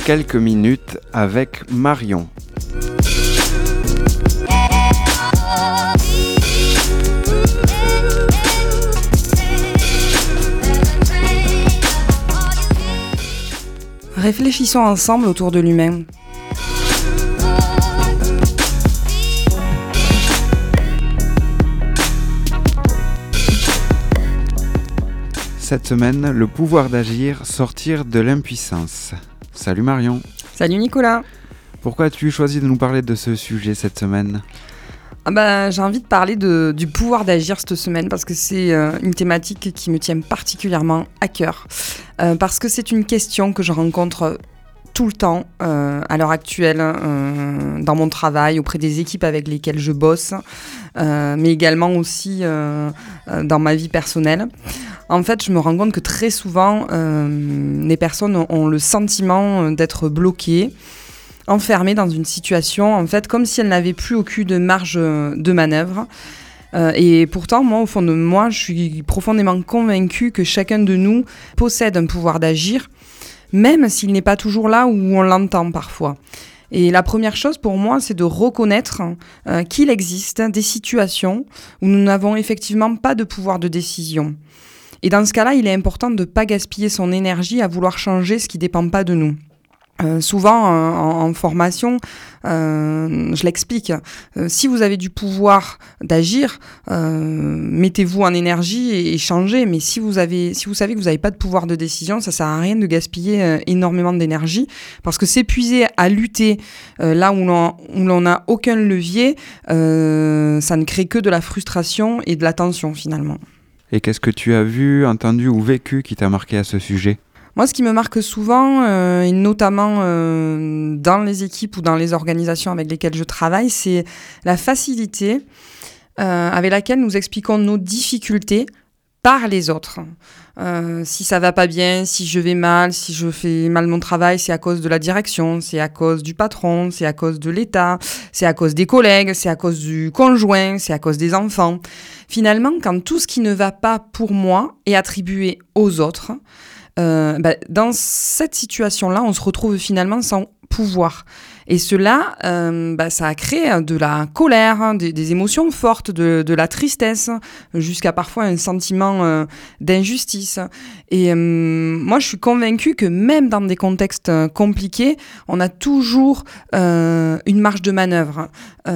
quelques minutes avec Marion. Réfléchissons ensemble autour de l'humain. Cette semaine, le pouvoir d'agir, sortir de l'impuissance. Salut Marion. Salut Nicolas. Pourquoi as-tu choisi de nous parler de ce sujet cette semaine ? J'ai envie de parler du pouvoir d'agir cette semaine parce que c'est une thématique qui me tient particulièrement à cœur. Parce que c'est une question que je rencontre tout le temps à l'heure actuelle dans mon travail, auprès des équipes avec lesquelles je bosse, mais également aussi dans ma vie personnelle. En fait, je me rends compte que très souvent, les personnes ont le sentiment d'être bloquées, enfermées dans une situation, en fait, comme si elles n'avaient plus aucune marge de manœuvre. Et pourtant, moi, au fond de moi, je suis profondément convaincue que chacun de nous possède un pouvoir d'agir, même s'il n'est pas toujours là où on l'entend parfois. Et la première chose pour moi, c'est de reconnaître qu'il existe des situations où nous n'avons effectivement pas de pouvoir de décision. Et dans ce cas-là, il est important de ne pas gaspiller son énergie à vouloir changer ce qui ne dépend pas de nous. Souvent, en formation, je l'explique. Si vous avez du pouvoir d'agir, mettez-vous en énergie et changez. Mais si vous savez que vous n'avez pas de pouvoir de décision, ça ne sert à rien de gaspiller énormément d'énergie. Parce que s'épuiser à lutter là où l'on n'a aucun levier, ça ne crée que de la frustration et de la tension finalement. Et qu'est-ce que tu as vu, entendu ou vécu qui t'a marqué à ce sujet ? Moi, ce qui me marque souvent, et notamment dans les équipes ou dans les organisations avec lesquelles je travaille, c'est la facilité avec laquelle nous expliquons nos difficultés par les autres. Si ça va pas bien, si je vais mal, si je fais mal mon travail, c'est à cause de la direction, c'est à cause du patron, c'est à cause de l'État, c'est à cause des collègues, c'est à cause du conjoint, c'est à cause des enfants. Finalement, quand tout ce qui ne va pas pour moi est attribué aux autres, dans cette situation-là, on se retrouve finalement sans pouvoir. Et cela, ça a créé de la colère, des émotions fortes, de la tristesse, jusqu'à parfois un sentiment d'injustice. Et moi, je suis convaincue que même dans des contextes compliqués, on a toujours une marge de manœuvre,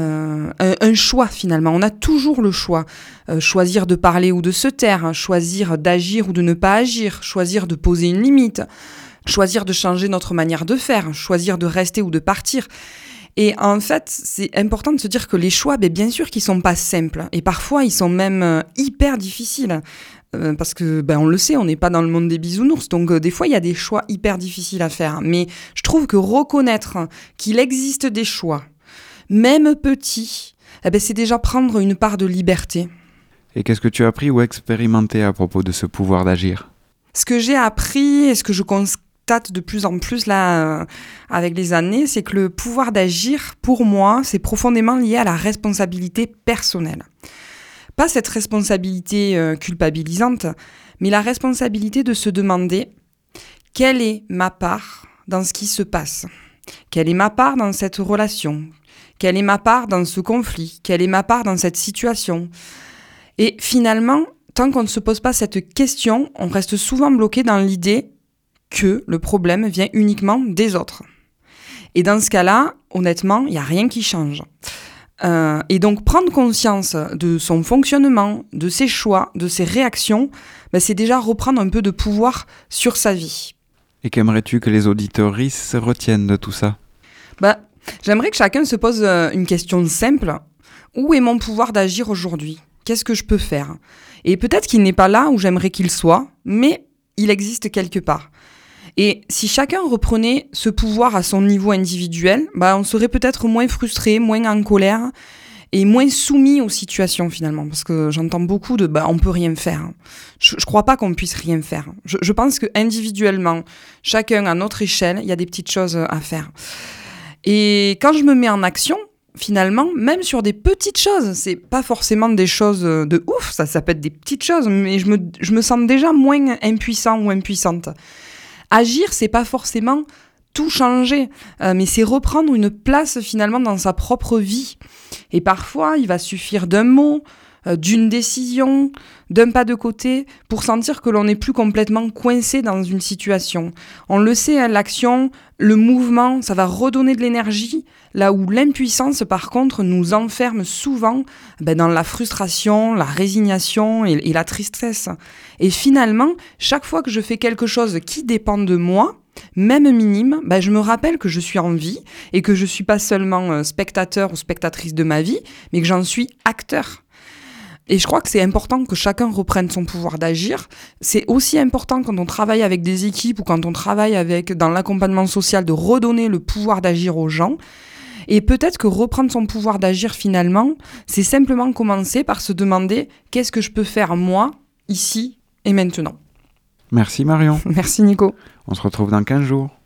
un choix finalement. On a toujours le choix. Choisir de parler ou de se taire, choisir d'agir ou de ne pas agir, choisir de poser une limite. Choisir de changer notre manière de faire, choisir de rester ou de partir. Et en fait, c'est important de se dire que les choix, bien sûr qu'ils sont pas simples. Et parfois, ils sont même hyper difficiles. Parce que, on le sait, on n'est pas dans le monde des bisounours. Donc, des fois, il y a des choix hyper difficiles à faire. Mais je trouve que reconnaître qu'il existe des choix, même petits, c'est déjà prendre une part de liberté. Et qu'est-ce que tu as appris ou expérimenté à propos de ce pouvoir d'agir ? Ce que j'ai appris et ce que je constate de plus en plus là avec les années, c'est que le pouvoir d'agir, pour moi, c'est profondément lié à la responsabilité personnelle. Pas cette responsabilité culpabilisante, mais la responsabilité de se demander quelle est ma part dans ce qui se passe, quelle est ma part dans cette relation, quelle est ma part dans ce conflit, quelle est ma part dans cette situation. Et finalement, tant qu'on ne se pose pas cette question, on reste souvent bloqué dans l'idée que le problème vient uniquement des autres. Et dans ce cas-là, honnêtement, il n'y a rien qui change. Et donc, prendre conscience de son fonctionnement, de ses choix, de ses réactions, c'est déjà reprendre un peu de pouvoir sur sa vie. Et qu'aimerais-tu que les auditeuristes retiennent de tout ça ? J'aimerais que chacun se pose une question simple. Où est mon pouvoir d'agir aujourd'hui ? Qu'est-ce que je peux faire ? Et peut-être qu'il n'est pas là où j'aimerais qu'il soit, mais il existe quelque part. Et si chacun reprenait ce pouvoir à son niveau individuel, on serait peut-être moins frustré, moins en colère et moins soumis aux situations finalement. Parce que j'entends beaucoup de on peut rien faire. Je crois pas qu'on puisse rien faire. Je pense que individuellement, chacun à notre échelle, il y a des petites choses à faire. Et quand je me mets en action, finalement, même sur des petites choses, c'est pas forcément des choses de ouf, ça peut être des petites choses, mais je me sens déjà moins impuissant ou impuissante. Agir, c'est pas forcément tout changer, mais c'est reprendre une place finalement dans sa propre vie. Et parfois, il va suffire d'un mot, d'une décision, d'un pas de côté, pour sentir que l'on n'est plus complètement coincé dans une situation. On le sait, hein, l'action, le mouvement, ça va redonner de l'énergie, là où l'impuissance, par contre, nous enferme souvent dans la frustration, la résignation et la tristesse. Et finalement, chaque fois que je fais quelque chose qui dépend de moi, même minime, je me rappelle que je suis en vie et que je ne suis pas seulement spectateur ou spectatrice de ma vie, mais que j'en suis acteur. Et je crois que c'est important que chacun reprenne son pouvoir d'agir. C'est aussi important quand on travaille avec des équipes ou quand on travaille dans l'accompagnement social de redonner le pouvoir d'agir aux gens. Et peut-être que reprendre son pouvoir d'agir finalement, c'est simplement commencer par se demander qu'est-ce que je peux faire moi, ici et maintenant. Merci Marion. Merci Nico. On se retrouve dans 15 jours.